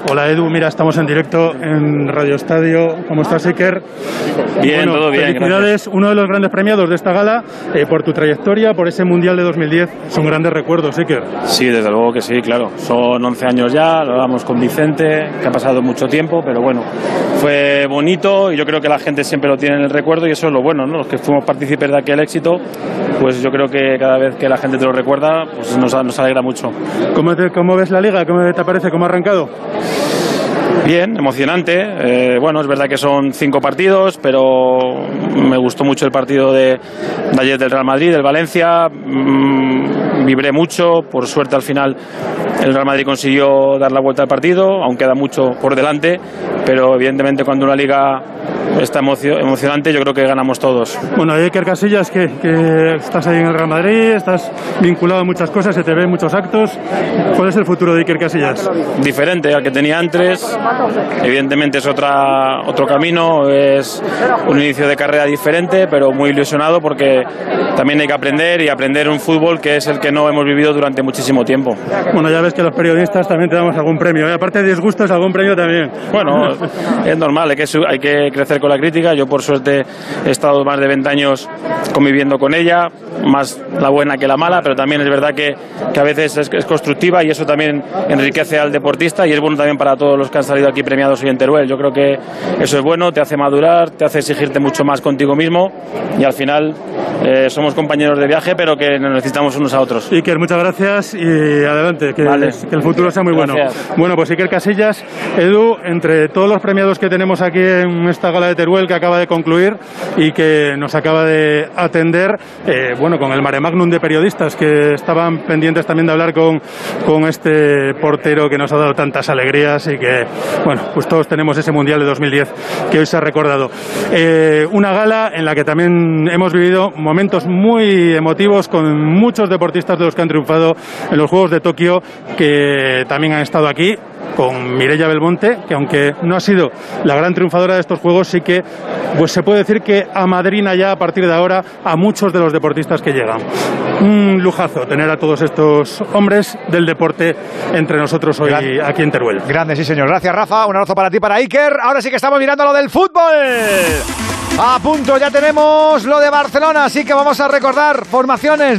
Hola Edu, mira, estamos en directo en Radio Estadio. ¿Cómo estás, Iker? Bien, todo bien. Felicidades, Gracias. Uno de los grandes premiados de esta gala, por tu trayectoria, por ese Mundial de 2010. Son grandes recuerdos, Iker. Sí, desde luego que sí, claro. Son 11 años ya, lo hablamos con Vicente, que ha pasado mucho tiempo, pero bueno, fue bonito y yo creo que la gente siempre lo tiene en el recuerdo y eso es lo bueno, ¿no? Los que fuimos partícipes de aquel éxito, pues yo creo que cada vez que la gente te lo recuerda, pues nos alegra mucho. ¿Cómo ves la Liga? ¿Cómo te parece? ¿Cómo ha arrancado? Bien, emocionante. Bueno, es verdad que son 5 partidos, pero me gustó mucho el partido de ayer del Real Madrid, del Valencia. Vibré mucho, por suerte al final el Real Madrid consiguió dar la vuelta al partido, aún queda mucho por delante, pero evidentemente cuando una liga está emocionante yo creo que ganamos todos. Bueno, Iker Casillas, que estás ahí en el Real Madrid, estás vinculado a muchas cosas, se te ven muchos actos. ¿Cuál es el futuro de Iker Casillas? Diferente al que tenía antes, evidentemente es otro camino, es un inicio de carrera diferente, pero muy ilusionado porque también hay que aprender un fútbol que es el que no hemos vivido durante muchísimo tiempo. Bueno, ya ves que los periodistas también te damos algún premio, ¿eh? Aparte de disgustos, algún premio también. Bueno, es normal, hay que crecer con la crítica. Yo por suerte he estado más de 20 años conviviendo con ella, más la buena que la mala, pero también es verdad que a veces es constructiva y eso también enriquece al deportista y es bueno también para todos los que han salido aquí premiados hoy en Teruel. Yo creo que eso es bueno, te hace madurar, te hace exigirte mucho más contigo mismo y al final somos compañeros de viaje, pero que nos necesitamos unos a otros. Iker, muchas gracias y adelante, que el futuro sea muy bueno. Bueno, pues Iker Casillas, Edu, entre todos los premiados que tenemos aquí en esta gala de Teruel que acaba de concluir y que nos acaba de atender, bueno, con el mare magnum de periodistas que estaban pendientes también de hablar con este portero que nos ha dado tantas alegrías y que, bueno, pues todos tenemos ese Mundial de 2010 que hoy se ha recordado. Una gala en la que también hemos vivido momentos muy emotivos con muchos deportistas de los que han triunfado en los Juegos de Tokio, que también han estado aquí, con Mireia Belmonte, que aunque no ha sido la gran triunfadora de estos Juegos, sí que pues se puede decir que amadrina ya a partir de ahora a muchos de los deportistas que llegan. Un lujazo tener a todos estos hombres del deporte entre nosotros hoy aquí en Teruel. Grande, sí señor. Gracias, Rafa. Un abrazo para ti, para Iker. Ahora sí que estamos mirando lo del fútbol. A punto, ya tenemos lo de Barcelona, así que vamos a recordar formaciones.